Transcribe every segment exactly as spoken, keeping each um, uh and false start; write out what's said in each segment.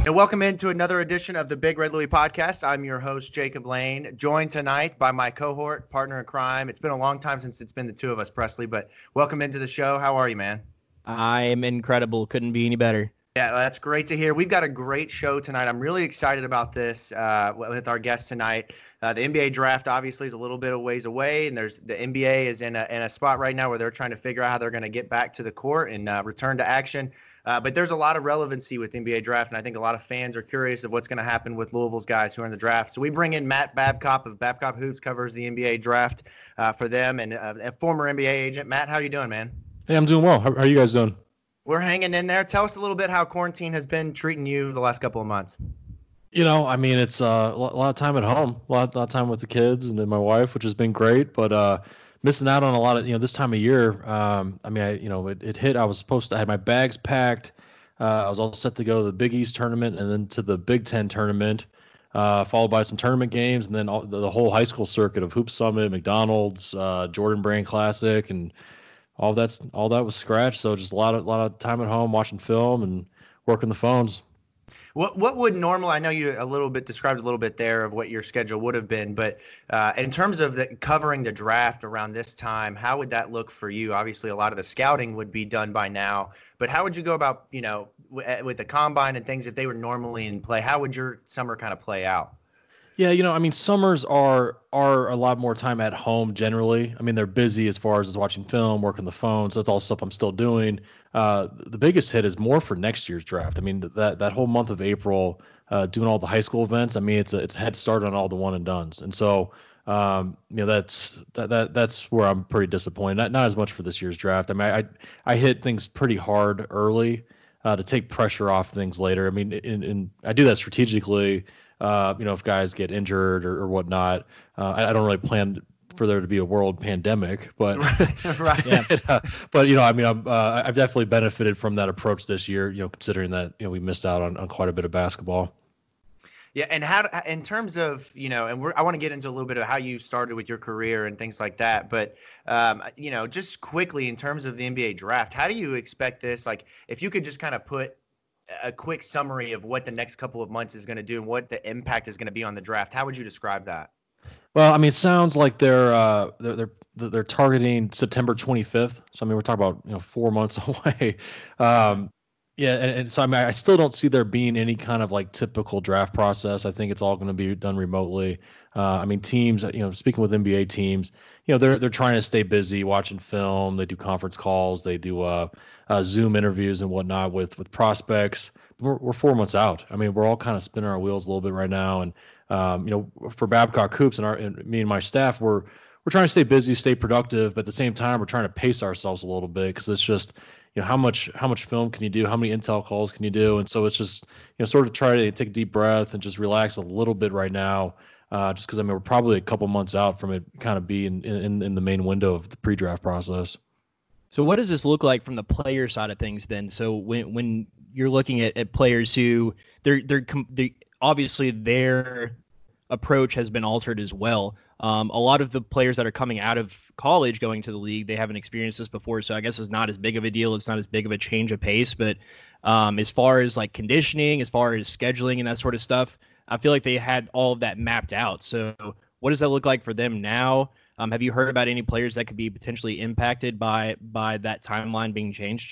And welcome into another edition of the Big Red Louie podcast. I'm your host, Jacob Lane, joined tonight by my cohort, partner in crime. It's been a long time since it's been the two of us, Presley, but welcome into the show. How are you, man? I am incredible. Couldn't be any better. Yeah, that's great to hear. We've got a great show tonight. I'm really excited about this uh, with our guest tonight. Uh, the N B A draft obviously is a little bit of ways away, and there's the N B A is in a in a spot right now where they're trying to figure out how they're going to get back to the court and uh, return to action. Uh, but there's a lot of relevancy with the N B A draft, and I think a lot of fans are curious of what's going to happen with Louisville's guys who are in the draft. So we bring in Matt Babcock of Babcock Hoops, covers the N B A draft uh, for them, and uh, a former N B A agent. Matt, how are you doing, man? Hey, I'm doing well. How, how are you guys doing? We're hanging in there. Tell us a little bit how quarantine has been treating you the last couple of months. You know, I mean, it's uh, a lot of time at home, a lot, a lot of time with the kids and then my wife, which has been great, but uh, missing out on a lot of, you know, this time of year. Um, I mean, I, you know, it, it hit, I was supposed to, I had my bags packed. Uh, I was all set to go to the Big East tournament and then to the Big Ten tournament, uh, followed by some tournament games and then all, the, the whole high school circuit of Hoop Summit, McDonald's, uh, Jordan Brand Classic, and all that's all that was scratched. So just a lot of a lot of time at home watching film and working the phones. What what would normal? I know you a little bit described a little bit there of what your schedule would have been, but uh, in terms of the, covering the draft around this time, how would that look for you? Obviously, a lot of the scouting would be done by now, but how would you go about, you know, w- with the combine and things if they were normally in play? How would your summer kind of play out? Yeah, you know, I mean, summers are are a lot more time at home generally. I mean, they're busy as far as watching film, working the phone. So that's all stuff I'm still doing. Uh, the biggest hit is more for next year's draft. I mean, that that whole month of April, uh, doing all the high school events. I mean, it's a it's a head start on all the one and dones. And so, um, you know, that's that, that that's where I'm pretty disappointed. Not not as much for this year's draft. I mean, I I hit things pretty hard early uh, to take pressure off things later. I mean, in, in I do that strategically. Uh, you know, if guys get injured or, or whatnot, uh, I, I don't really plan for there to be a world pandemic, but right. Yeah. uh, but you know, I mean, I'm, uh, I've definitely benefited from that approach this year. You know, considering that you know we missed out on, on quite a bit of basketball. Yeah, and how in terms of, you know, and we're, I want to get into a little bit of how you started with your career and things like that, but um, you know, just quickly in terms of the N B A draft, how do you expect this? Like, if you could just kind of put a quick summary of what the next couple of months is going to do and what the impact is going to be on the draft, how would you describe that? Well, I mean, it sounds like they're uh, they're they're they're targeting September twenty-fifth. So I mean, we're talking about you know four months away. Um, yeah, and, and so I mean, I still don't see there being any kind of like typical draft process. I think it's all going to be done remotely. Uh, I mean, teams, you know, speaking with N B A teams, you know, they're they're trying to stay busy watching film. They do conference calls. They do uh, uh, Zoom interviews and whatnot with with prospects. We're we're four months out. I mean, we're all kind of spinning our wheels a little bit right now. And um, you know, for Babcock Hoops and our and me and my staff, we're we're trying to stay busy, stay productive, but at the same time, we're trying to pace ourselves a little bit because it's just, you know, how much how much film can you do? How many intel calls can you do? And so it's just, you know, sort of try to take a deep breath and just relax a little bit right now. Uh, just because I mean we're probably a couple months out from it kind of being in, in in the main window of the pre-draft process. So what does this look like from the player side of things then? So when when you're looking at, at players who they're they're, they're obviously their approach has been altered as well. Um, a lot of the players that are coming out of college going to the league, they haven't experienced this before, so I guess it's not as big of a deal. It's not as big of a change of pace. But um, as far as like conditioning, as far as scheduling and that sort of stuff, I feel like they had all of that mapped out. So what does that look like for them now? Um, have you heard about any players that could be potentially impacted by by that timeline being changed?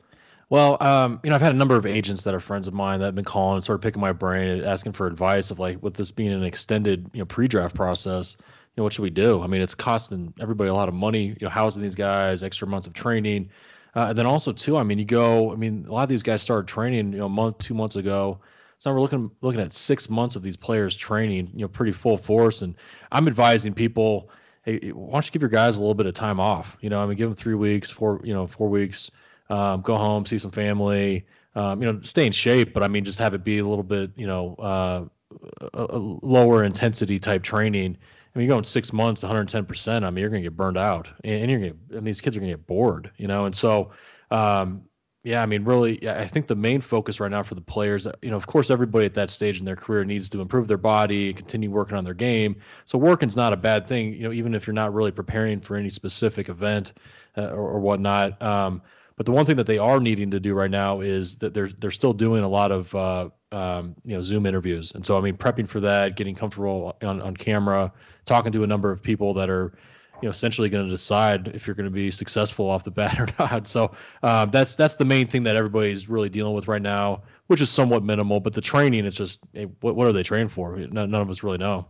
Well, um, you know, I've had a number of agents that are friends of mine that have been calling and sort of picking my brain and asking for advice of like, with this being an extended, you know, pre-draft process, you know, what should we do? I mean, it's costing everybody a lot of money, you know, housing these guys, extra months of training. Uh, and then also too, I mean, you go, I mean, a lot of these guys started training, you know, a month, two months ago. So now we're looking, looking at six months of these players training, you know, pretty full force. And I'm advising people, hey, why don't you give your guys a little bit of time off? You know, I mean, give them three weeks, four, you know, four weeks. Um, go home, see some family, um, you know, stay in shape, but I mean, just have it be a little bit, you know, uh, a, a lower intensity type training. I mean, you're going six months, one hundred ten percent. I mean, you're going to get burned out, and, and you're going to, I mean, these kids are going to get bored, you know? And so, um, yeah, I mean, really, yeah, I think the main focus right now for the players, you know, of course, everybody at that stage in their career needs to improve their body, continue working on their game. So working's not a bad thing, you know, even if you're not really preparing for any specific event uh, or, or whatnot. Um, But the one thing that they are needing to do right now is that they're they're still doing a lot of uh, um, you know, Zoom interviews. And so, I mean, prepping for that, getting comfortable on, on camera, talking to a number of people that are, you know, essentially going to decide if you're going to be successful off the bat or not. So um, that's that's the main thing that everybody's really dealing with right now, which is somewhat minimal. But the training, it's just, hey, what, what are they training for? None, none of us really know.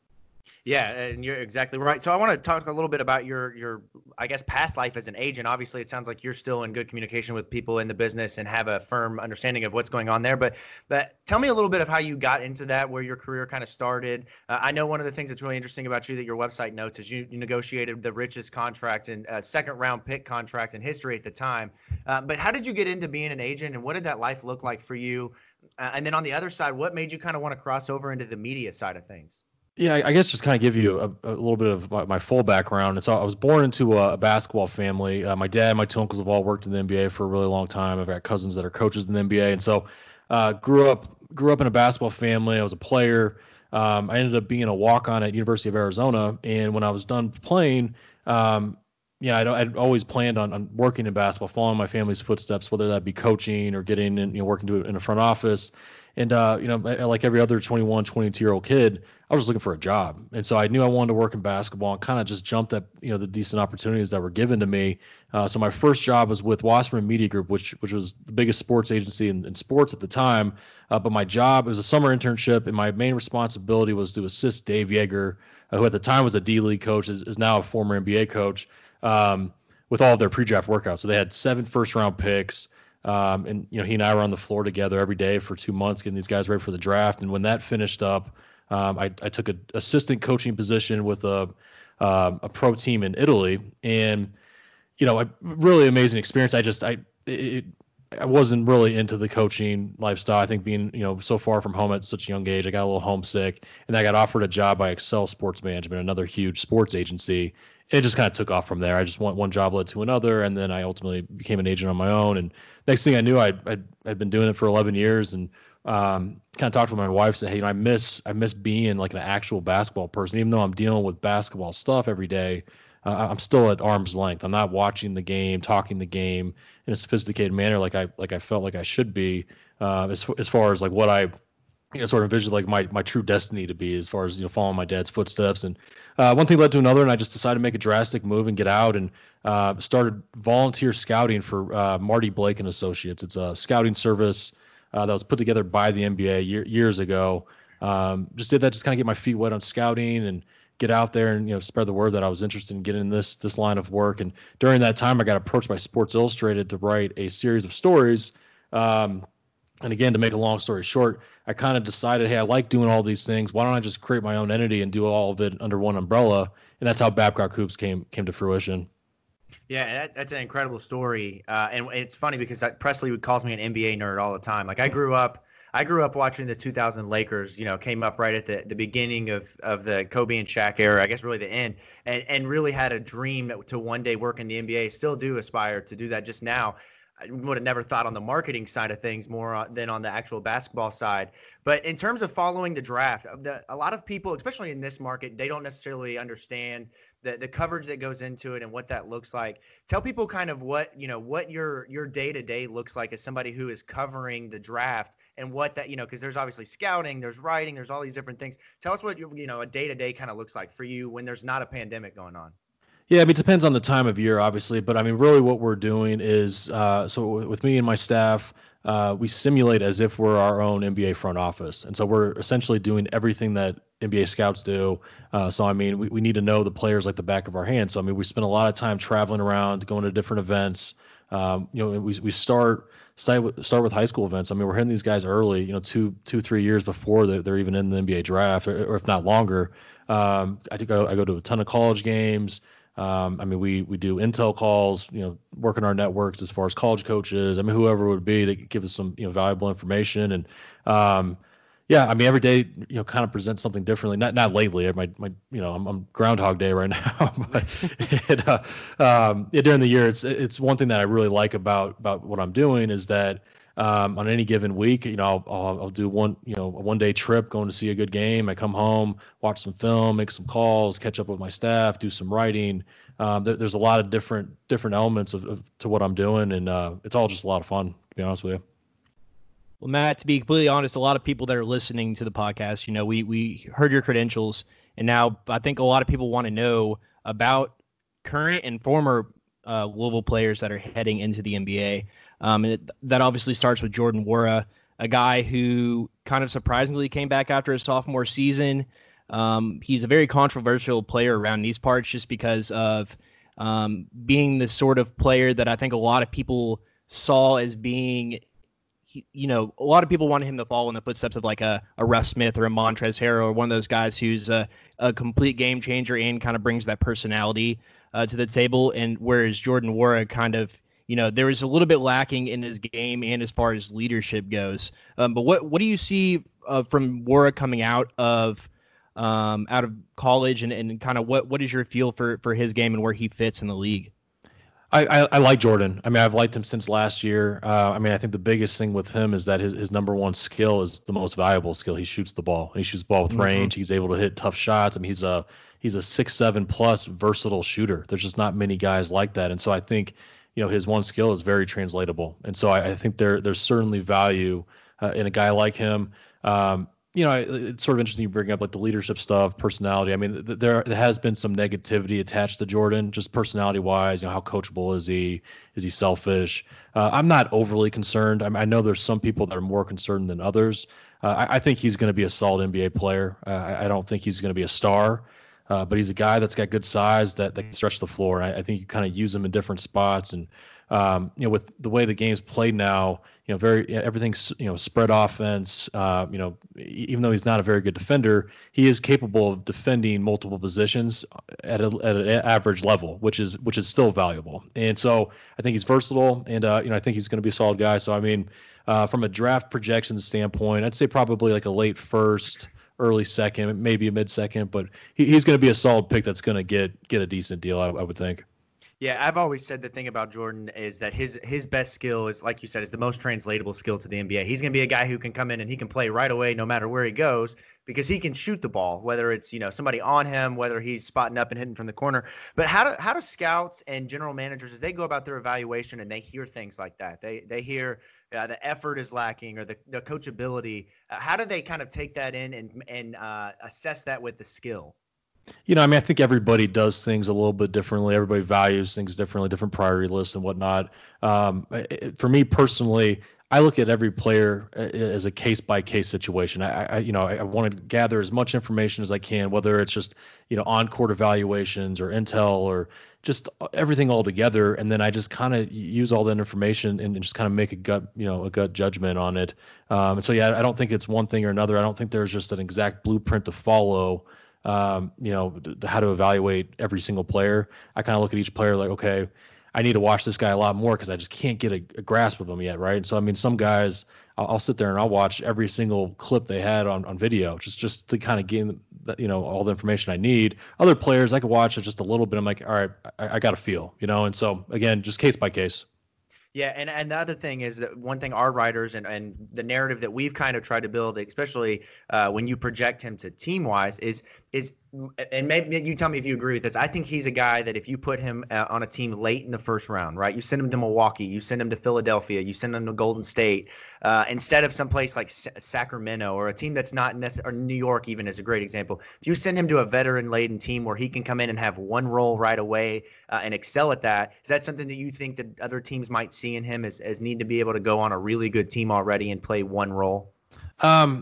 Yeah, and you're exactly right. So I want to talk a little bit about your your I guess past life as an agent. Obviously, it sounds like you're still in good communication with people in the business and have a firm understanding of what's going on there. But but tell me a little bit of how you got into that, where your career kind of started. Uh, I know one of the things that's really interesting about you that your website notes is you, you negotiated the richest contract and uh, second round pick contract in history at the time. Uh, but how did you get into being an agent, and what did that life look like for you? Uh, and then on the other side, what made you kind of want to cross over into the media side of things? Yeah, I guess just kind of give you a, a little bit of my, my full background. And so I was born into a, a basketball family. Uh, my dad and my two uncles have all worked in the N B A for a really long time. I've got cousins that are coaches in the N B A. And so uh, grew up grew up in a basketball family. I was a player. Um, I ended up being a walk-on at University of Arizona. And when I was done playing, um, yeah, I'd, I'd always planned on, on working in basketball, following my family's footsteps, whether that be coaching or getting in, you know, working to in a front office. And, uh, you know, like every other twenty-one, twenty-two year old kid, I was just looking for a job. And so I knew I wanted to work in basketball and kind of just jumped at, you know, the decent opportunities that were given to me. Uh, so my first job was with Wasserman Media Group, which which was the biggest sports agency in, in sports at the time. Uh, but my job, it was a summer internship, and my main responsibility was to assist Dave Yeager, uh, who at the time was a D-League coach, is, is now a former N B A coach, um, with all of their pre-draft workouts. So they had seven first-round picks. Um, and, you know, he and I were on the floor together every day for two months, getting these guys ready for the draft. And when that finished up, um, I, I took an assistant coaching position with a, um, a pro team in Italy. And, you know, a really amazing experience. I just, I, it, I wasn't really into the coaching lifestyle. I think being, you know, so far from home at such a young age, I got a little homesick, and I got offered a job by Excel Sports Management, another huge sports agency. It just kind of took off from there. I just went one job led to another, and then I ultimately became an agent on my own. And next thing I knew, I'd I'd, I'd been doing it for eleven years, and um, kind of talked to my wife, said, hey, you know, I miss I miss being like an actual basketball person, even though I'm dealing with basketball stuff every day. Uh, I'm still at arm's length. I'm not watching the game, talking the game in a sophisticated manner like I like I felt like I should be. Uh, as as far as like what I you know, sort of envisioned like my my true destiny to be, as far as, you know, following my dad's footsteps. And uh, one thing led to another, and I just decided to make a drastic move and get out, and uh, started volunteer scouting for uh, Marty Blake and Associates. It's a scouting service uh, that was put together by the N B A year, years ago. Um, just did that, just kind of get my feet wet on scouting and get out there and, you know, spread the word that I was interested in getting in this this line of work. And during that time, I got approached by Sports Illustrated to write a series of stories. Um, and again, to make a long story short, I kind of decided, hey, I like doing all these things. Why don't I just create my own entity and do all of it under one umbrella? And that's how Babcock Hoops came came to fruition. Yeah, that, that's an incredible story. Uh, and it's funny because Presley calls me an N B A nerd all the time. Like I grew up, I grew up watching the two thousand Lakers, you know, came up right at the, the beginning of, of the Kobe and Shaq era, I guess really the end, and, and really had a dream to one day work in the N B A. Still do aspire to do that just now. I would have never thought on the marketing side of things more than on the actual basketball side. But in terms of following the draft, the, a lot of people, especially in this market, they don't necessarily understand the, the coverage that goes into it and what that looks like. Tell people kind of what, you know, what your your day-to-day looks like as somebody who is covering the draft, and what that, you know, because there's obviously scouting, there's writing, there's all these different things. Tell us what, you know, a day-to-day kind of looks like for you when there's not a pandemic going on. Yeah, I mean, it depends on the time of year, obviously, but I mean, really what we're doing is, uh, so with me and my staff, uh, we simulate as if we're our own N B A front office. And so we're essentially doing everything that N B A scouts do. Uh, so, I mean, we, we need to know the players like the back of our hands. So, I mean, we spend a lot of time traveling around, going to different events. Um, you know, we we start start with, start with high school events. I mean, we're hitting these guys early, you know, two, two, three years before they're, they're even in the N B A draft, or, or if not longer. Um, I go I go to a ton of college games. Um, I mean, we we do intel calls, you know, working our networks as far as college coaches. I mean, whoever it would be that could give us some, you know, valuable information. And um, yeah, I mean, every day, you know, kind of presents something differently. Not not lately. My my, you know, I'm, I'm Groundhog Day right now. But it, uh, um, yeah, during the year, it's it's one thing that I really like about about what I'm doing is that. Um, on any given week, you know, I'll, I'll, I'll do one, you know, a one day trip going to see a good game. I come home, watch some film, make some calls, catch up with my staff, do some writing. Um, there, there's a lot of different, different elements of, of to what I'm doing. And uh, it's all just a lot of fun, to be honest with you. Well, Matt, to be completely honest, a lot of people that are listening to the podcast, you know, we we heard your credentials, and now I think a lot of people want to know about current and former uh, Louisville players that are heading into the N B A. Um, and it, that obviously starts with Jordan Nwora, a guy who kind of surprisingly came back after his sophomore season. Um, he's a very controversial player around these parts just because of um, being the sort of player that I think a lot of people saw as being, he, you know, a lot of people wanted him to follow in the footsteps of like a, a Russ Smith or a Montrezl Harrell or one of those guys who's a, a complete game changer and kind of brings that personality uh, to the table. And whereas Jordan Nwora kind of, you know, there was a little bit lacking in his game and as far as leadership goes. Um, but what what do you see uh, from Nwora coming out of um, out of college, and, and kind of what, what is your feel for, for his game and where he fits in the league? I, I, I like Jordan. I mean, I've liked him since last year. Uh, I mean, I think the biggest thing with him is that his, his number one skill is the most valuable skill. He shoots the ball. He shoots the ball with mm-hmm. range. He's able to hit tough shots. I mean, he's a he's a six seven plus versatile shooter. There's just not many guys like that. And so I think, you know, his one skill is very translatable. And so I, I think there there's certainly value uh, in a guy like him. Um, you know, it's sort of interesting you bring up like the leadership stuff, personality. I mean, th- there, there has been some negativity attached to Jordan, just personality wise. You know, how coachable is he? Is he selfish? Uh, I'm not overly concerned. I, mean, I know there's some people that are more concerned than others. Uh, I, I think he's going to be a solid N B A player. Uh, I, I don't think he's going to be a star, uh, but he's a guy that's got good size that, that can stretch the floor. I, I think you kind of use him in different spots. And Um, you know, with the way the game's played now, you know, very everything's you know spread offense. Uh, you know, even though he's not a very good defender, he is capable of defending multiple positions at, a, at an average level, which is which is still valuable. And so I think he's versatile, and uh, you know, I think he's going to be a solid guy. So I mean, uh, from a draft projection standpoint, I'd say probably like a late first, early second, maybe a mid second, but he, he's going to be a solid pick that's going to get get a decent deal, I, I would think. Yeah, I've always said the thing about Jordan is that his his best skill is, like you said, is the most translatable skill to the N B A. He's going to be a guy who can come in and he can play right away no matter where he goes because he can shoot the ball, whether it's, you know, somebody on him, whether he's spotting up and hitting from the corner. But how do how do scouts and general managers, as they go about their evaluation and they hear things like that, they they hear uh, the effort is lacking or the, the coachability, uh, how do they kind of take that in and, and uh, assess that with the skill? You know, I mean, I think everybody does things a little bit differently. Everybody values things differently, different priority lists and whatnot. Um, it, for me personally, I look at every player as a case by case situation. I, I you know, I, I want to gather as much information as I can, whether it's just, you know, on court evaluations or intel or just everything all together. And then I just kind of use all that information and just kind of make a gut, you know, a gut judgment on it. Um, and so, yeah, I don't think it's one thing or another. I don't think there's just an exact blueprint to follow. Um, you know, how to evaluate every single player. I kind of look at each player like, okay, I need to watch this guy a lot more because I just can't get a, a grasp of him yet, right? So, I mean, some guys, I'll, I'll sit there and I'll watch every single clip they had on, on video, just just to kind of gain, you know, all the information I need. Other players, I could watch it just a little bit. I'm like, all right, I, I got a feel, you know? And so, again, just case by case. Yeah, and, and the other thing is that one thing our writers and, and the narrative that we've kind of tried to build, especially uh, when you project him to team-wise, is is and maybe you tell me if you agree with this. I think he's a guy that if you put him uh, on a team late in the first round, right? You send him to Milwaukee, you send him to Philadelphia, you send him to Golden State, uh, instead of someplace like S- Sacramento or a team that's not necessarily, or New York even is a great example. If you send him to a veteran-laden team where he can come in and have one role right away uh, and excel at that, is that something that you think that other teams might see in him as, as need to be able to go on a really good team already and play one role? Um.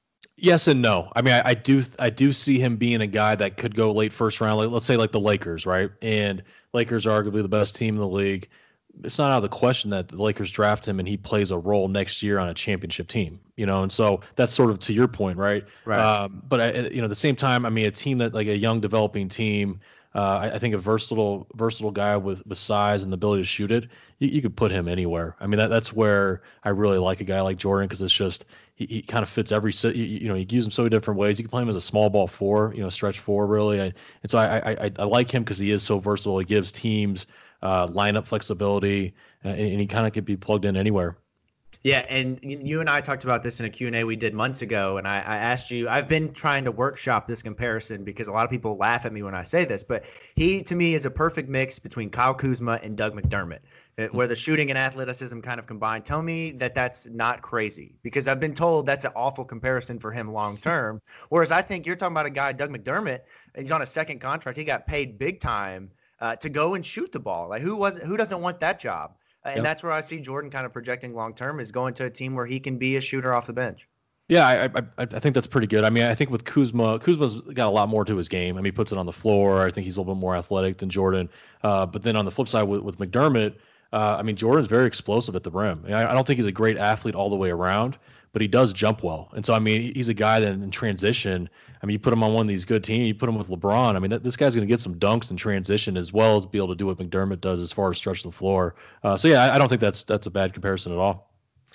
Yes and no. I mean, I, I do I do see him being a guy that could go late first round. Like, let's say like the Lakers, right? And Lakers are arguably the best team in the league. It's not out of the question that the Lakers draft him and he plays a role next year on a championship team, you know? And so that's sort of to your point, right? Right. Um, but, I, you know, at the same time, I mean, a team that like a young developing team, uh, I, I think a versatile versatile guy with, with size and the ability to shoot it, you, you could put him anywhere. I mean, that that's where I really like a guy like Jordan because it's just he, he kind of fits every – you, you know, you can use him so many different ways. You can play him as a small ball four, you know, stretch four really. I, and so I, I, I like him because he is so versatile. He gives teams – uh, lineup flexibility, uh, and, and he kind of could be plugged in anywhere. Yeah, and you and I talked about this in a Q and A we did months ago, and I, I asked you, I've been trying to workshop this comparison because a lot of people laugh at me when I say this, but he, to me, is a perfect mix between Kyle Kuzma and Doug McDermott, where the shooting and athleticism kind of combine. Tell me that that's not crazy, because I've been told that's an awful comparison for him long term, whereas I think you're talking about a guy, Doug McDermott, he's on a second contract. He got paid big time uh, to go and shoot the ball. Like, who wasn't, who doesn't want that job? And yep. that's where I see Jordan kind of projecting long term, is going to a team where he can be a shooter off the bench. Yeah, I, I I think that's pretty good. I mean, I think with Kuzma, Kuzma's got a lot more to his game. I mean, he puts it on the floor. I think he's a little bit more athletic than Jordan. Uh, but then on the flip side with, with McDermott, uh, I mean, Jordan's very explosive at the rim. I, I don't think he's a great athlete all the way around, but he does jump well. And so, I mean, he's a guy that in transition, I mean, you put him on one of these good teams, you put him with LeBron. I mean, that, this guy's going to get some dunks in transition as well as be able to do what McDermott does as far as stretch the floor. Uh, so, yeah, I, I don't think that's that's a bad comparison at all.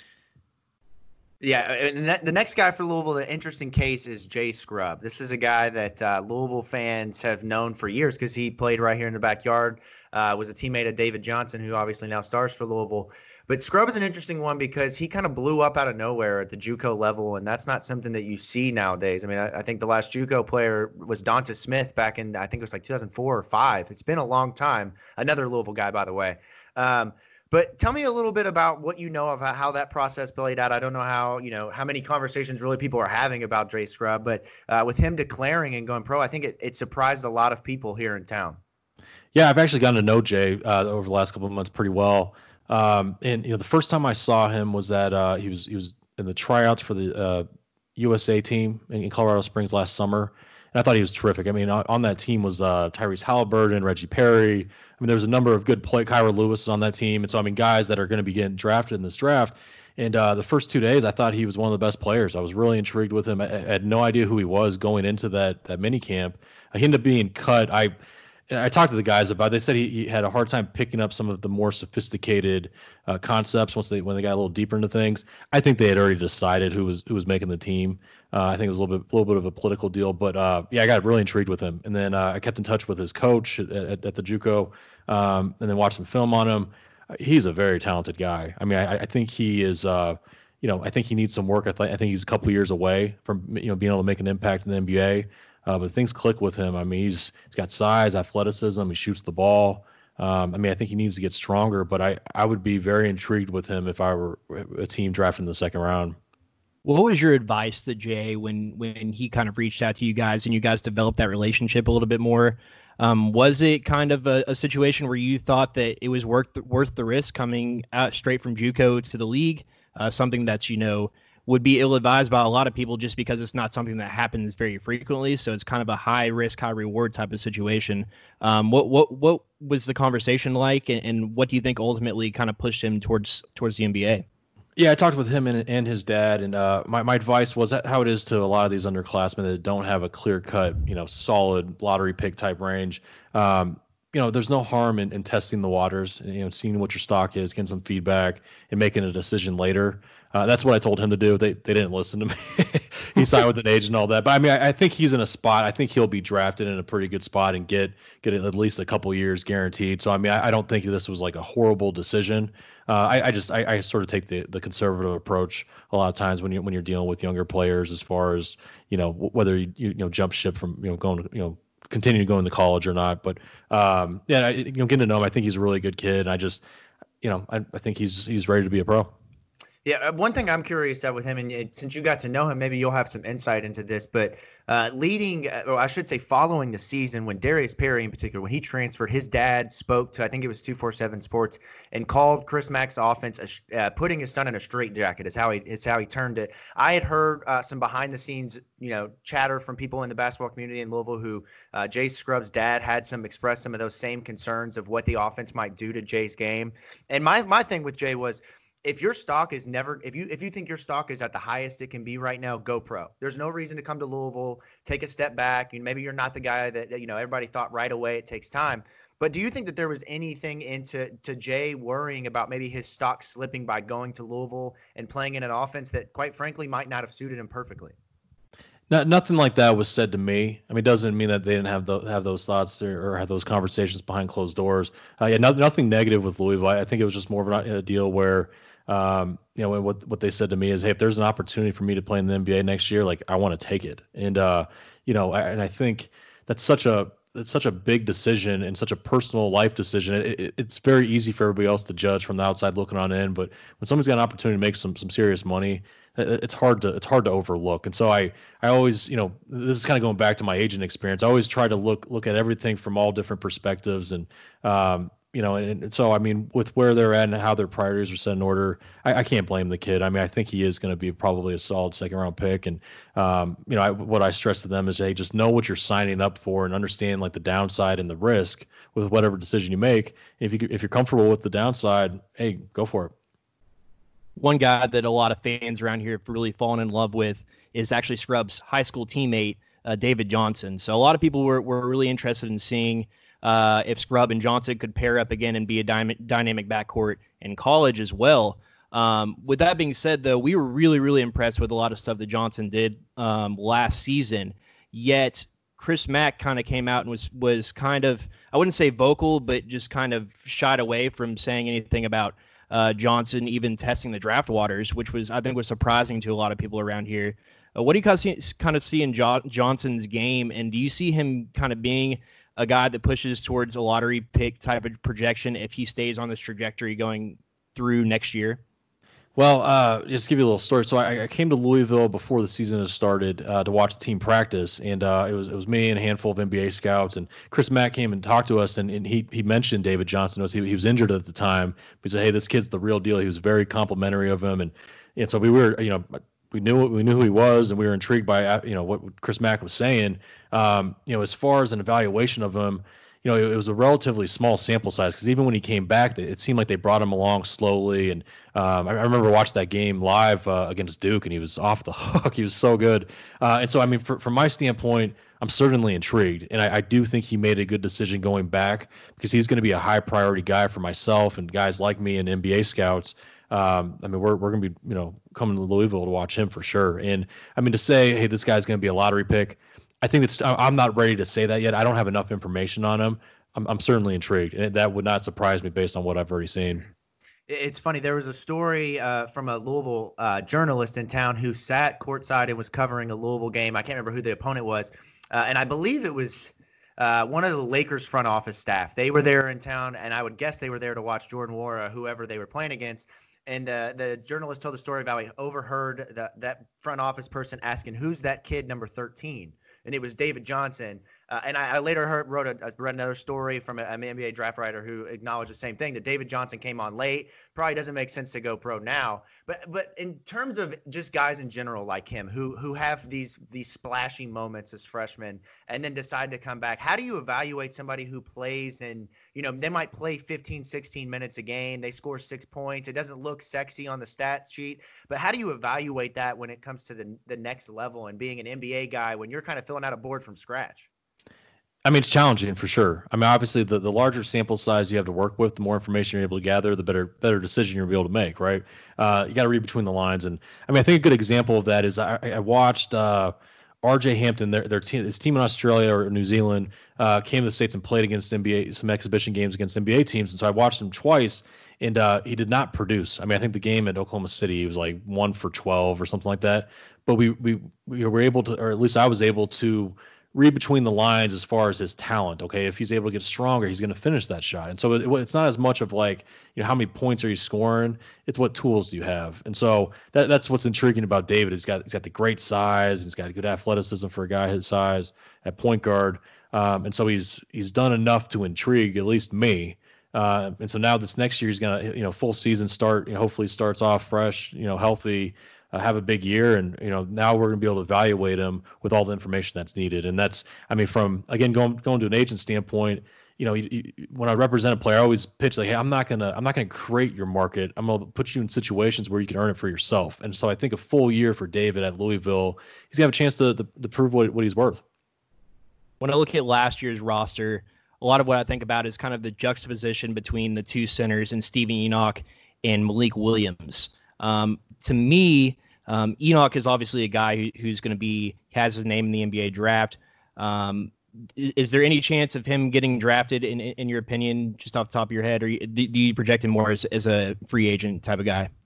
Yeah, and that, the next guy for Louisville, the interesting case is Jay Scrubb. This is a guy that uh, Louisville fans have known for years because he played right here in the backyard, uh, was a teammate of David Johnson, who obviously now stars for Louisville. But Scrubb is an interesting one because he kind of blew up out of nowhere at the JUCO level, and that's not something that you see nowadays. I mean, I, I think the last JUCO player was Donta Smith back in, I think it was like two thousand four or five. It's been a long time. Another Louisville guy, by the way. Um, But tell me a little bit about what you know of how that process played out. I don't know how, you know, how many conversations really people are having about Jay Scrubb, but uh, with him declaring and going pro, I think it, it surprised a lot of people here in town. Yeah, I've actually gotten to know Jay uh, over the last couple of months pretty well. Um, and, you know, the first time I saw him was that uh, he was he was in the tryouts for the uh, U S A team in, in Colorado Springs last summer. And I thought he was terrific. I mean, on, on that team was uh, Tyrese Halliburton, Reggie Perry. I mean, there was a number of good play. Kyra Lewis is on that team. And so, I mean, guys that are going to be getting drafted in this draft. And uh, the first two days, I thought he was one of the best players. I was really intrigued with him. I, I had no idea who he was going into that that mini camp. He ended up being cut. I I talked to the guys about it. They said he, he had a hard time picking up some of the more sophisticated uh, concepts once they when they got a little deeper into things. I think they had already decided who was who was making the team. Uh, I think it was a little bit, little bit of a political deal, but uh, yeah, I got really intrigued with him. And then uh, I kept in touch with his coach at, at, at the JUCO, um, and then watched some film on him. He's a very talented guy. I mean, I, I think he is. Uh, you know, I think he needs some work. I, th- I think he's a couple of years away from you know being able to make an impact in the N B A. Uh, but things click with him. I mean, he's he's got size, athleticism. He shoots the ball. Um, I mean, I think he needs to get stronger. But I, I would be very intrigued with him if I were a team drafting in the second round. What was your advice to Jay when when he kind of reached out to you guys and you guys developed that relationship a little bit more? Um, was it kind of a, a situation where you thought that it was worth the, worth the risk coming out straight from JUCO to the league? Uh, something that's, you know, would be ill-advised by a lot of people just because it's not something that happens very frequently. So it's kind of a high risk, high reward type of situation. Um, what what what was the conversation like, and, and what do you think ultimately kind of pushed him towards towards the N B A? Yeah, I talked with him and, and his dad, and uh, my, my advice was that how it is to a lot of these underclassmen that don't have a clear-cut, you know, solid lottery pick type range. Um, you know, there's no harm in, in testing the waters, you know, seeing what your stock is, getting some feedback, and making a decision later. Uh, that's what I told him to do. They they didn't listen to me. He signed with an agent and all that. But I mean, I, I think he's in a spot. I think he'll be drafted in a pretty good spot and get get at least a couple years guaranteed. So I mean, I, I don't think this was like a horrible decision. Uh, I, I just I, I sort of take the, the conservative approach a lot of times when you when you're dealing with younger players, as far as you know whether you you know jump ship from you know going to, you know continue going to college or not. But um, yeah, I, you know, getting to know him, I think he's a really good kid. And I just you know I, I think he's he's ready to be a pro. Yeah, one thing I'm curious at with him, and since you got to know him, maybe you'll have some insight into this, but uh, leading, or I should say following the season, when Darius Perry in particular, when he transferred, his dad spoke to, I think it was two forty-seven Sports, and called Chris Mack's offense, a, uh, putting his son in a straitjacket is how he, it's how he termed it. I had heard uh, some behind the scenes, you know, chatter from people in the basketball community in Louisville who uh, Jay Scrubb's dad had some expressed some of those same concerns of what the offense might do to Jay's game. And my, my thing with Jay was, if your stock is never, if you if you think your stock is at the highest it can be right now, go pro. There's no reason to come to Louisville, take a step back. You know, maybe you're not the guy that, you know, everybody thought right away. It takes time. But do you think that there was anything into to Jay worrying about maybe his stock slipping by going to Louisville and playing in an offense that, quite frankly, might not have suited him perfectly? Not, nothing like that was said to me. I mean, it doesn't mean that they didn't have the, have those thoughts or, or have those conversations behind closed doors. Uh, yeah, no, nothing negative with Louisville. I, I think it was just more of a deal where Um, you know, and what what they said to me is, hey, if there's an opportunity for me to play in the N B A next year, like I want to take it. And uh, you know, I, and I think that's such a it's such a big decision and such a personal life decision. It, it, it's very easy for everybody else to judge from the outside looking on in, but when somebody's got an opportunity to make some some serious money, it- it's hard to it's hard to overlook. And so I I always, you know, this is kind of going back to my agent experience. I always try to look look at everything from all different perspectives, and um, you know, and, and so I mean, with where they're at and how their priorities are set in order, I, I can't blame the kid. I mean, I think he is going to be probably a solid second round pick. And um, you know, I, what I stress to them is, hey, just know what you're signing up for and understand like the downside and the risk with whatever decision you make. If you if you're comfortable with the downside, hey, go for it. One guy that a lot of fans around here have really fallen in love with is actually Scrub's high school teammate, uh, David Johnson. So a lot of people were, were really interested in seeing uh, if Scrub and Johnson could pair up again and be a dy- dynamic backcourt in college as well. Um, with that being said, though, we were really, really impressed with a lot of stuff that Johnson did um, last season. Yet Chris Mack kind of came out and was was kind of, I wouldn't say vocal, but just kind of shied away from saying anything about Uh, Johnson even testing the draft waters, which was, I think, was surprising to a lot of people around here. Uh, what do you kind of see, kind of see in jo- Johnson's game, and do you see him kind of being a guy that pushes towards a lottery pick type of projection if he stays on this trajectory going through next year? Well, uh, just to give you a little story. So I, I came to Louisville before the season has started uh, to watch the team practice, and uh, it was it was me and a handful of N B A scouts. And Chris Mack came and talked to us, and, and he he mentioned David Johnson. Was he, he was injured at the time. He said, "Hey, this kid's the real deal." He was very complimentary of him, and and so we were, you know, we knew we knew who he was, and we were intrigued by you know what Chris Mack was saying. Um, you know, as far as an evaluation of him. You know, it, it was a relatively small sample size because even when he came back, it seemed like they brought him along slowly. And um, I, I remember watching that game live uh, against Duke, and he was off the hook. He was so good. Uh, and so, I mean, for, from my standpoint, I'm certainly intrigued, and I, I do think he made a good decision going back because he's going to be a high priority guy for myself and guys like me and N B A scouts. Um, I mean, we're we're going to be you know coming to Louisville to watch him for sure. And I mean, to say, hey, this guy's going to be a lottery pick. I think it's. I'm not ready to say that yet. I don't have enough information on him. I'm, I'm certainly intrigued, and that would not surprise me based on what I've already seen. It's funny. There was a story uh, from a Louisville uh, journalist in town who sat courtside and was covering a Louisville game. I can't remember who the opponent was, uh, and I believe it was uh, one of the Lakers front office staff. They were there in town, and I would guess they were there to watch Jordan Nwora, whoever they were playing against. And uh, the journalist told the story about he overheard the, that front office person asking, "Who's that kid number thirteen?" And it was David Johnson. Uh, and I, I later heard, wrote a, I read another story from a, an N B A draft writer who acknowledged the same thing, that David Johnson came on late. Probably doesn't make sense to go pro now. But but in terms of just guys in general like him who who have these these splashy moments as freshmen and then decide to come back, how do you evaluate somebody who plays and, you know, they might play fifteen, sixteen minutes a game. They score six points. It doesn't look sexy on the stat sheet. But how do you evaluate that when it comes to the, the next level and being an N B A guy when you're kind of filling out a board from scratch? I mean, it's challenging for sure. I mean, obviously, the, the larger sample size you have to work with, the more information you're able to gather, the better better decision you're able to make, right? Uh, you got to read between the lines. And I mean, I think a good example of that is I, I watched uh, R J Hampton, their, their team, his team in Australia or New Zealand, uh, came to the States and played against N B A, some exhibition games against N B A teams. And so I watched him twice, and uh, he did not produce. I mean, I think the game at Oklahoma City, he was like one for twelve or something like that. But we we we were able to, or at least I was able to, read between the lines as far as his talent. Okay, if he's able to get stronger, he's going to finish that shot. And so it, it's not as much of like, you know, how many points are you scoring? It's what tools do you have. And so that that's what's intriguing about David. He's got he's got the great size. He's got good athleticism for a guy his size at point guard. Um, and so he's he's done enough to intrigue at least me. Uh, and so now this next year he's going to, you know, full season start. You know, hopefully starts off fresh, you know, healthy. Uh, have a big year, and you know now we're going to be able to evaluate him with all the information that's needed. And that's, I mean, from again going going to an agent standpoint, you know, you, you, when I represent a player, I always pitch like, hey, I'm not gonna I'm not gonna create your market. I'm gonna put you in situations where you can earn it for yourself. And so I think a full year for David at Louisville, he's gonna have a chance to to, to prove what what he's worth. When I look at last year's roster, a lot of what I think about is kind of the juxtaposition between the two centers and Steven Enoch and Malik Williams. Um, to me, um, Enoch is obviously a guy who, who's going to be, has his name in the N B A draft. Um, is, is there any chance of him getting drafted in, in your opinion, just off the top of your head, or do, do you project him more as, as a free agent type of guy?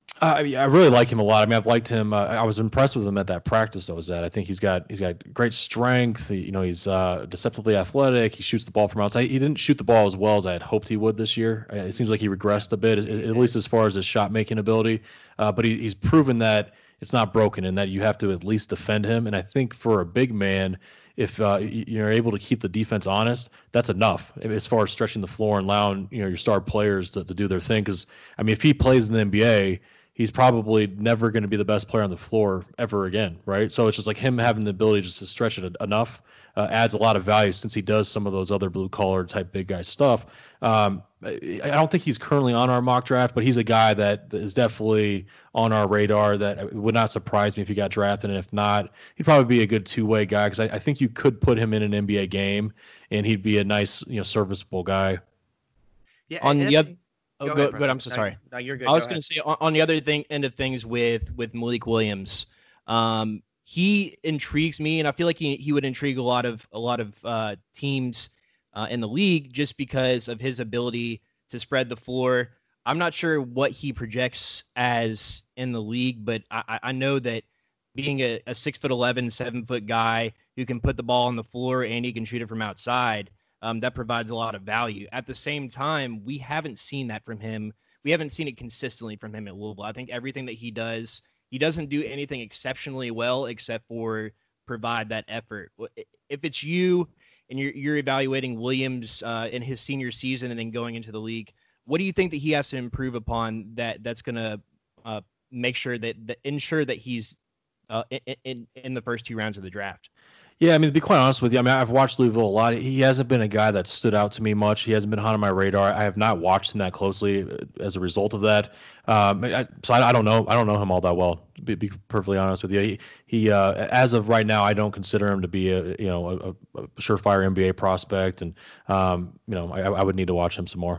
Uh, I I really like him a lot. I mean, I've liked him. Uh, I was impressed with him at that practice I was at. I think he's got he's got great strength. He, you know, he's uh, deceptively athletic. He shoots the ball from outside. He didn't shoot the ball as well as I had hoped he would this year. Uh, It seems like he regressed a bit, at, at least as far as his shot making ability. Uh, but he, he's proven that it's not broken and that you have to at least defend him. And I think for a big man, if uh, y- you're able to keep the defense honest, that's enough as far as stretching the floor and allowing you know your star players to, to do their thing. Because I mean, if he plays in the N B A, he's probably never going to be the best player on the floor ever again, right? So it's just like him having the ability just to stretch it enough uh, adds a lot of value since he does some of those other blue collar type big guy stuff. Um, I I don't think he's currently on our mock draft, but he's a guy that is definitely on our radar. That it would not surprise me if he got drafted, and if not, he'd probably be a good two way guy because I, I think you could put him in an N B A game, and he'd be a nice, you know, serviceable guy. Yeah, On and the other, Go oh, ahead, go, good. Preston. I'm so No, sorry. no, you're good. I was Go going ahead. to say on, on the other thing end of things with with Malik Williams, um, he intrigues me, and I feel like he he would intrigue a lot of a lot of uh, teams uh, in the league just because of his ability to spread the floor. I'm not sure what he projects as in the league, but I, I I know that being a, a six foot eleven, seven foot guy who can put the ball on the floor and he can shoot it from outside, um, that provides a lot of value. At the same time, we haven't seen that from him. We haven't seen it consistently from him at Louisville. I think everything that he does, he doesn't do anything exceptionally well except for provide that effort. If it's you and you're, you're evaluating Williams uh, in his senior season and then going into the league, what do you think that he has to improve upon that that's going to uh, make sure that, that ensure that he's uh, in, in in the first two rounds of the draft? Yeah, I mean, to be quite honest with you, I mean, I've watched Louisville a lot. He hasn't been a guy that stood out to me much. He hasn't been hot on my radar. I have not watched him that closely uh, as a result of that. Um, I, so I, I don't know. I don't know him all that well. To be, be perfectly honest with you, he, he uh, as of right now, I don't consider him to be a you know a, a surefire N B A prospect, and um, you know, I, I would need to watch him some more.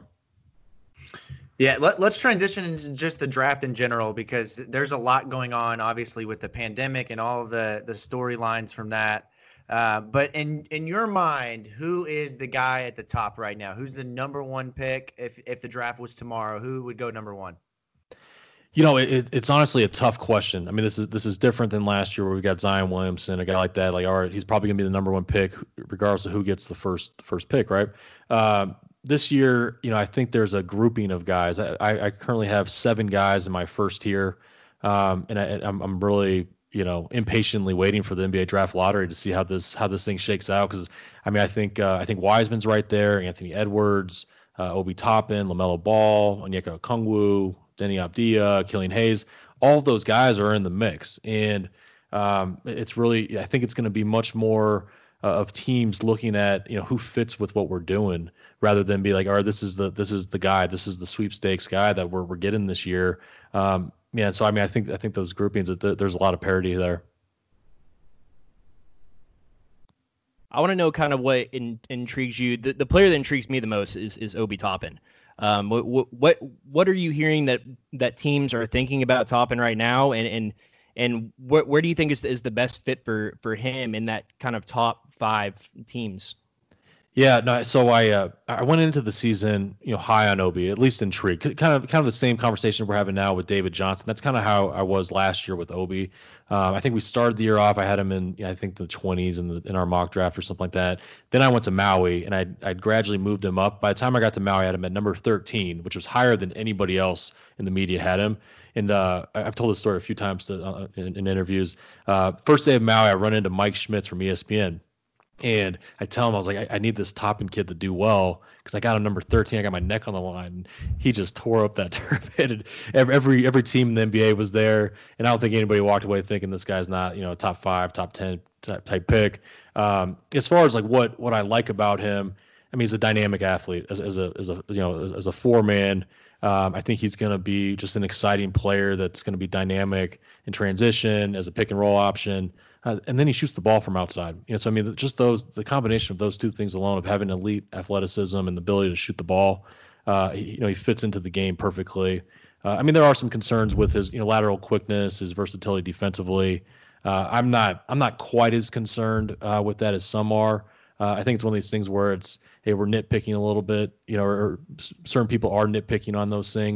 Yeah, let, let's transition into just the draft in general because there's a lot going on, obviously, with the pandemic and all of the the storylines from that. Uh, but in in your mind, who is the guy at the top right now? Who's the number one pick? If if the draft was tomorrow, who would go number one? You know, it, it's honestly a tough question. I mean, this is this is different than last year where we got Zion Williamson, a guy like that. Like, all right, he's probably gonna be the number one pick, regardless of who gets the first first pick, right? Um, this year, you know, I think there's a grouping of guys. I, I, I currently have seven guys in my first tier, um, and I, I'm I'm really you know impatiently waiting for the N B A draft lottery to see how this how this thing shakes out. Because I mean, I think uh, I think Wiseman's right there, Anthony Edwards, uh, Obi Toppin, LaMelo Ball, Onyeka Okongwu, Denny Abdia, Killian Hayes, all of those guys are in the mix. And um, it's really, I think it's going to be much more uh, of teams looking at, you know, who fits with what we're doing rather than be like, all right, this is the, this is the guy, this is the sweepstakes guy that we're, we're getting this year. Um, yeah. So, I mean, I think, I think those groupings, there's a lot of parity there. I want to know kind of what in, intrigues you. The, the player that intrigues me the most is is Obi Toppin. Um, what what what are you hearing that that teams are thinking about Toppin right now, and and and wh- where do you think is is the best fit for for him in that kind of top five teams? Yeah, no. So I uh, I went into the season, you know, high on Obi, at least intrigued. Kind of kind of the same conversation we're having now with David Johnson. That's kind of how I was last year with Obi. Um, I think we started the year off. I had him in, yeah, I think the twenties in the in our mock draft or something like that. Then I went to Maui, and I I gradually moved him up. By the time I got to Maui, I had him at number thirteen, which was higher than anybody else in the media had him. And uh, I've told this story a few times to, uh, in, in interviews. Uh, first day of Maui, I run into Mike Schmitz from E S P N. And I tell him, I was like, I, I need this Toppin kid to do well because I got him number thirteen. I got my neck on the line. And he just tore up that turf. And every, every every team in the N B A was there. And I don't think anybody walked away thinking this guy's not, you know, top five, top ten type, type pick. Um, as far as like what what I like about him, I mean, he's a dynamic athlete as, as a as a you know as, as a four man. Um, I think he's going to be just an exciting player that's going to be dynamic in transition as a pick and roll option. Uh, and then he shoots the ball from outside. You know, so I mean, just those the combination of those two things alone, of having elite athleticism and the ability to shoot the ball, uh, he, you know, he fits into the game perfectly. Uh, I mean, there are some concerns with his you know lateral quickness, his versatility defensively. Uh, I'm not I'm not quite as concerned uh, with that as some are. Uh, I think it's one of these things where it's, hey, we're nitpicking a little bit, you know, or, or certain people are nitpicking on those things.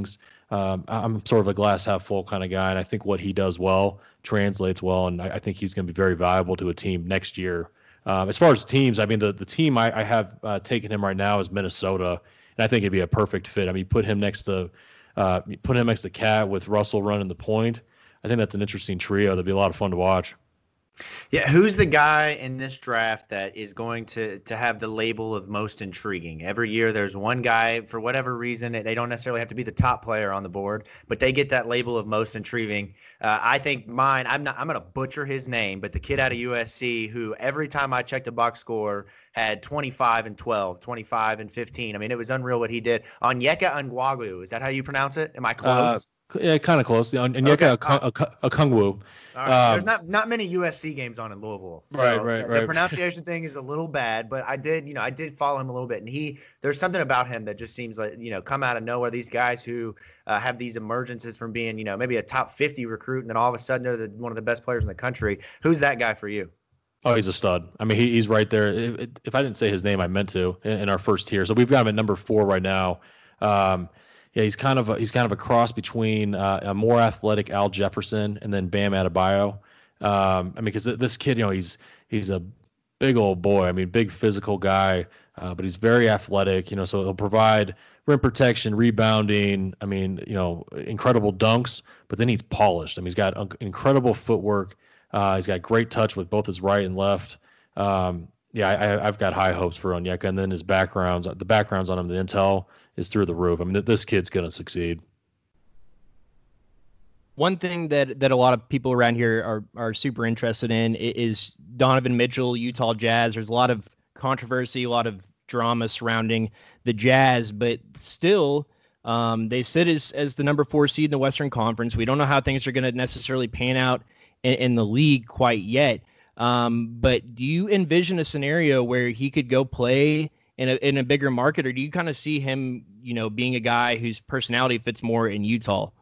um, I'm sort of a glass half full kind of guy, and I think what he does well translates well, and I, I think he's going to be very valuable to a team next year. Um, as far as teams, I mean, the, the team I, I have uh, taken him right now is Minnesota, and I think it'd be a perfect fit. I mean, put him next to uh, put him next to Cat with Russell running the point. I think that's an interesting trio. That'd be a lot of fun to watch. Yeah, who's the guy in this draft that is going to to have the label of most intriguing? Every year there's one guy, for whatever reason, they don't necessarily have to be the top player on the board, but they get that label of most intriguing. Uh, I think mine, I'm not I'm going to butcher his name, but the kid out of U S C who every time I checked a box score had twenty-five and twelve, twenty-five and fifteen. I mean, it was unreal what he did. Onyeka Onwuagwu, is that how you pronounce it? Am I close? Uh, Yeah, kind of close. And Onyeka Okongwu. All right. Um, There's not not many U S C games on in Louisville. So right, right, the, right. The pronunciation thing is a little bad, but I did, you know, I did follow him a little bit, and he there's something about him that just seems like, you know, come out of nowhere. These guys who uh, have these emergences from being, you know, maybe a top fifty recruit, and then all of a sudden they're the, one of the best players in the country. Who's that guy for you? Oh, he's a stud. I mean, he, he's right there. If, if I didn't say his name, I meant to in, in our first tier. So we've got him at number four right now. Um, Yeah, he's kind of a, he's kind of a cross between uh, a more athletic Al Jefferson and then Bam Adebayo. Um, I mean, because this kid, you know, he's he's a big old boy. I mean, big physical guy, uh, but he's very athletic. You know, so he'll provide rim protection, rebounding. I mean, you know, incredible dunks. But then he's polished. I mean, he's got incredible footwork. Uh, he's got great touch with both his right and left. Um, yeah, I, I've got high hopes for Onyeka, and then his backgrounds, the backgrounds on him, the intel is through the roof. I mean, this kid's going to succeed. One thing that, that a lot of people around here are, are super interested in is Donovan Mitchell, Utah Jazz. There's a lot of controversy, a lot of drama surrounding the Jazz, but still um, they sit as, as the number four seed in the Western Conference. We don't know how things are going to necessarily pan out in, in the league quite yet. Um, but do you envision a scenario where he could go play in a in a bigger market, or do you kind of see him, you know, being a guy whose personality fits more in Utah?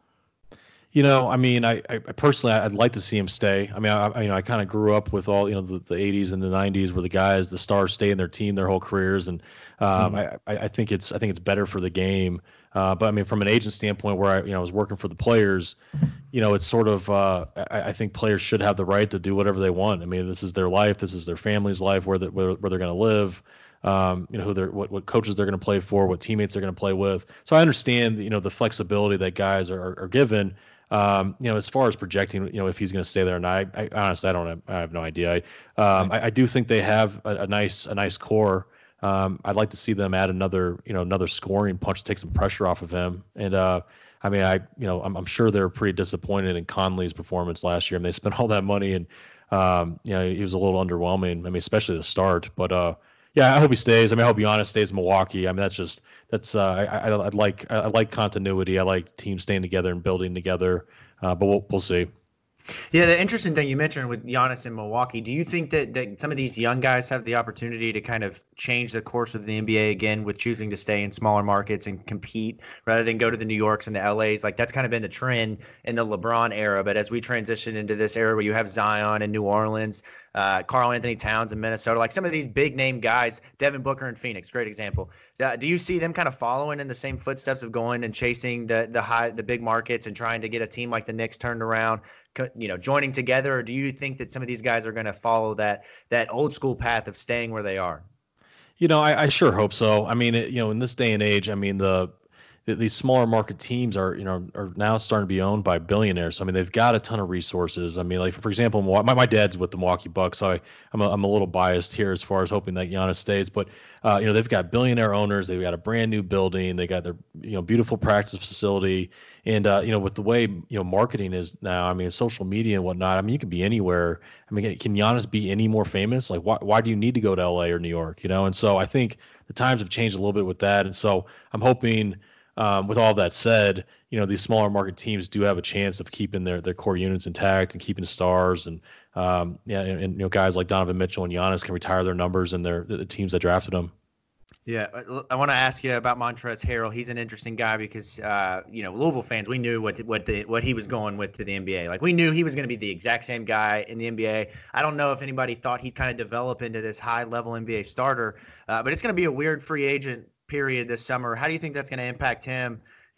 You know, I mean, I, I personally, I'd like to see him stay. I mean, I, I you know, I kind of grew up with all, you know, the, the eighties and the nineties where the guys, the stars stay in their team their whole careers. And um, mm-hmm. I, I think it's, I think it's better for the game. Uh, but I mean, from an agent standpoint where I, you know, I was working for the players, you know, it's sort of, uh, I, I think players should have the right to do whatever they want. I mean, this is their life. This is their family's life, where, the, where, where they're going to live. Um, you know, who they're, what, what coaches they're going to play for, what teammates they're going to play with. So I understand, you know, the flexibility that guys are, are, are given. Um, you know, as far as projecting, you know, if he's going to stay there or not, I, I honestly, I don't have, I have no idea. I, um, I, I do think they have a, a nice, a nice core. Um, I'd like to see them add another, you know, another scoring punch to take some pressure off of him. And, uh, I mean, I, you know, I'm, I'm sure they're pretty disappointed in Conley's performance last year. I mean, they spent all that money and, um, you know, he was a little underwhelming. I mean, especially the start, but, uh, yeah, I hope he stays. I mean, I hope Giannis stays in Milwaukee. I mean, that's just that's. Uh, I, I I like I like continuity. I like teams staying together and building together. Uh, but we'll we'll see. Yeah, the interesting thing you mentioned with Giannis in Milwaukee, do you think that, that some of these young guys have the opportunity to kind of change the course of the N B A again with choosing to stay in smaller markets and compete rather than go to the New Yorks and the L As? Like, that's kind of been the trend in the LeBron era. But as we transition into this era where you have Zion in New Orleans, uh, Karl Anthony Towns in Minnesota, like some of these big name guys, Devin Booker in Phoenix, great example. Uh, do you see them kind of following in the same footsteps of going and chasing the the high the big markets and trying to get a team like the Knicks turned around, you know, joining together? Or do you think that some of these guys are going to follow that that old school path of staying where they are? You know, I, I sure hope so. I mean, it, you know, in this day and age, I mean, the, the these smaller market teams are, you know, are now starting to be owned by billionaires. So, I mean, they've got a ton of resources. I mean, like, for example, my, my dad's with the Milwaukee Bucks, so I, I'm, a, I'm a little biased here as far as hoping that Giannis stays. But, uh, you know, they've got billionaire owners. They've got a brand new building. They got their, you know, beautiful practice facility. And, uh, you know, with the way, you know, marketing is now, I mean, social media and whatnot, I mean, you can be anywhere. I mean, can Giannis be any more famous? Like, why, why do you need to go to L A or New York, you know? And so I think the times have changed a little bit with that. And so I'm hoping, um, with all that said, you know, these smaller market teams do have a chance of keeping their, their core units intact and keeping stars. And, um, yeah, and, and, you know, guys like Donovan Mitchell and Giannis can retire their numbers and their the teams that drafted them. Yeah, I want to ask you about Montrezl Harrell. He's an interesting guy because, uh, you know, Louisville fans, we knew what what the, what he was going with to the N B A. Like, we knew he was going to be the exact same guy in the N B A. I don't know if anybody thought he'd kind of develop into this high-level N B A starter, uh, but it's going to be a weird free agent period this summer. How do you think that's going to impact him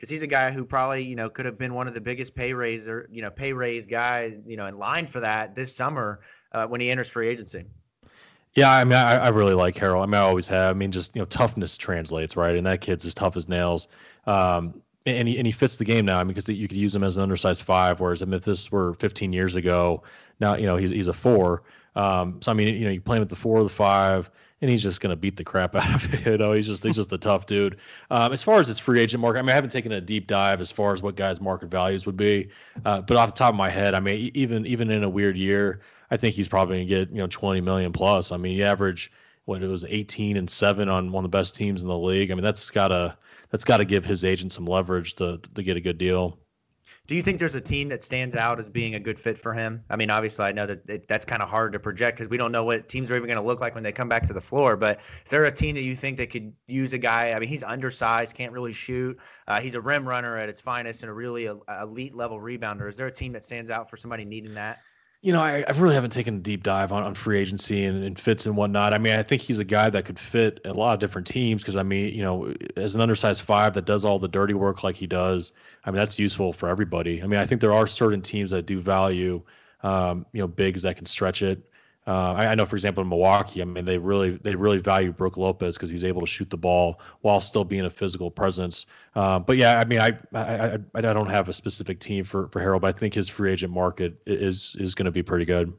because he's a guy who probably, you know, could have been one of the biggest pay raise or, you know, pay raise guy, you know, in line for that this summer uh, when he enters free agency. Yeah, I mean, I, I really like Harrell. I mean, I always have. I mean, just, you know, toughness translates, right? And that kid's as tough as nails. Um, and he and he fits the game now. I mean, because you could use him as an undersized five, whereas I mean, if this were fifteen years ago, now you know he's he's a four. Um, so I mean, you know, you play him at the four or the five, and he's just gonna beat the crap out of it. You know, he's just he's just a tough dude. Um, as far as his free agent market, I mean, I haven't taken a deep dive as far as what guys' market values would be, uh, but off the top of my head, I mean, even even in a weird year, I think he's probably gonna get, you know, twenty million plus. I mean, you average what it was eighteen and seven on one of the best teams in the league. I mean, that's gotta that's gotta give his agent some leverage to to get a good deal. Do you think there's a team that stands out as being a good fit for him? I mean, obviously, I know that it, that's kind of hard to project because we don't know what teams are even going to look like when they come back to the floor. But is there a team that you think that could use a guy? I mean, he's undersized, can't really shoot. Uh, he's a rim runner at its finest and a really a, a elite level rebounder. Is there a team that stands out for somebody needing that? You know, I, I really haven't taken a deep dive on, on free agency and, and fits and whatnot. I mean, I think he's a guy that could fit a lot of different teams because, I mean, you know, as an undersized five that does all the dirty work like he does, I mean, that's useful for everybody. I mean, I think there are certain teams that do value, um, you know, bigs that can stretch it. Uh, I, I know, for example, in Milwaukee, I mean, they really they really value Brook Lopez because he's able to shoot the ball while still being a physical presence. Uh, but yeah, I mean, I, I I I don't have a specific team for for Harrell, but I think his free agent market is is going to be pretty good.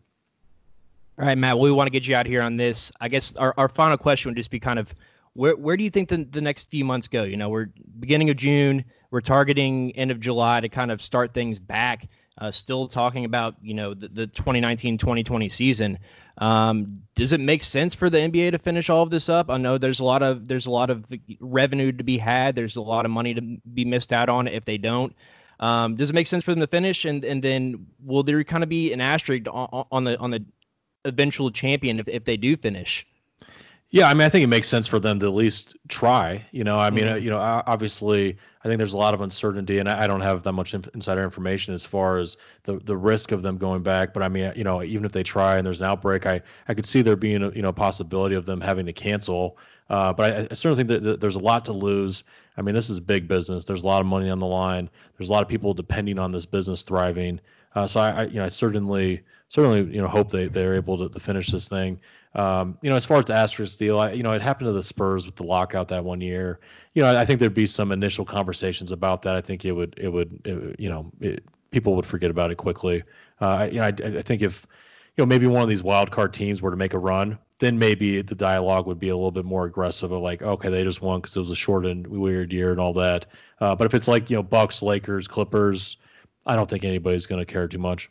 All right, Matt. Well, we want to get you out here on this. I guess our, our final question would just be kind of where where do you think the the next few months go? You know, we're beginning of June. We're targeting end of July to kind of start things back. Uh, still talking about, you know, the, the twenty nineteen twenty twenty season. Um, does it make sense for the N B A to finish all of this up? I know there's a lot of there's a lot of revenue to be had. There's a lot of money to be missed out on if they don't. Um, does it make sense for them to finish? And and then will there kind of be an asterisk on, on the on the eventual champion if, if they do finish? Yeah, I mean, I think it makes sense for them to at least try. You know, I mean, Mm-hmm. uh, you know, obviously, I think there's a lot of uncertainty, and I, I don't have that much inf- insider information as far as the the risk of them going back. But I mean, you know, even if they try and there's an outbreak, I I could see there being a, you know, a possibility of them having to cancel. Uh, but I, I certainly think that, that there's a lot to lose. I mean, this is big business. There's a lot of money on the line. There's a lot of people depending on this business thriving. Uh, so I, I, you know, I certainly certainly you know hope they they're able to, to finish this thing. Um, you know, as far as the asterisk deal, I, you know, it happened to the Spurs with the lockout that one year. You know, I, I think there'd be some initial conversations about that. I think it would, it would, it, you know, it, people would forget about it quickly. Uh, I, you know, I, I think if, you know, maybe one of these wild card teams were to make a run, then maybe the dialogue would be a little bit more aggressive of like, okay, they just won because it was a short and weird year and all that. Uh, but if it's like, you know, Bucks, Lakers, Clippers, I don't think anybody's going to care too much.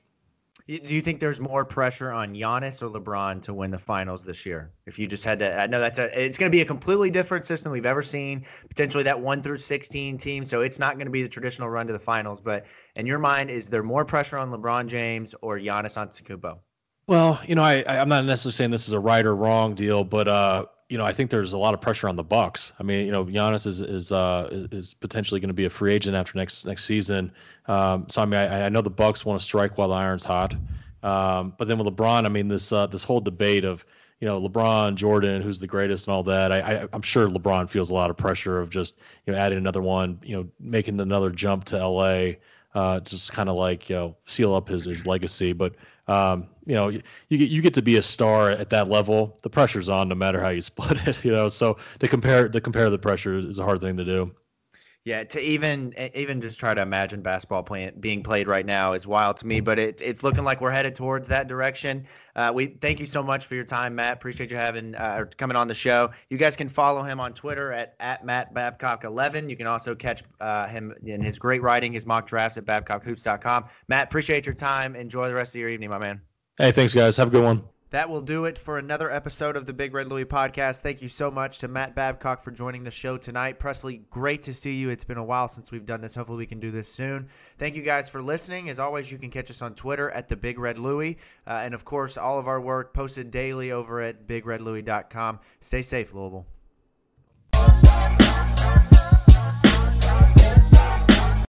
Do you think there's more pressure on Giannis or LeBron to win the finals this year? If you just had to, I know that's a, it's going to be a completely different system we've ever seen, potentially that one through sixteen team. So it's not going to be the traditional run to the finals. But in your mind, is there more pressure on LeBron James or Giannis Antetokounmpo? Well, you know, I, I'm not necessarily saying this is a right or wrong deal, but uh, you know, I think there's a lot of pressure on the Bucks. I mean, you know, Giannis is is uh, is potentially going to be a free agent after next next season. Um, so I mean, I, I know the Bucks want to strike while the iron's hot, um, but then with LeBron, I mean, this uh, this whole debate of, you know, LeBron, Jordan, who's the greatest, and all that. I, I I'm sure LeBron feels a lot of pressure of just, you know, adding another one, you know, making another jump to L A, uh, just kind of like, you know, seal up his his legacy, but. Um, you know, you, you get you get to be a star at that level. The pressure's on, no matter how you split it. You know, so to compare to compare the pressure is a hard thing to do. Yeah, to even even just try to imagine basketball playing being played right now is wild to me. But it, it's looking like we're headed towards that direction. Uh, we thank you so much for your time, Matt. Appreciate you having uh, or coming on the show. You guys can follow him on Twitter at at Matt Babcock eleven. You can also catch uh, him in his great writing, his mock drafts at Babcock Hoops dot com. Matt, appreciate your time. Enjoy the rest of your evening, my man. Hey, thanks, guys. Have a good one. That will do it for another episode of the Big Red Louie podcast. Thank you so much to Matt Babcock for joining the show tonight. Presley, great to see you. It's been a while since we've done this. Hopefully we can do this soon. Thank you guys for listening. As always, you can catch us on Twitter at the Big Red Louie. Uh, and of course, all of our work posted daily over at big red louie dot com. Stay safe, Louisville.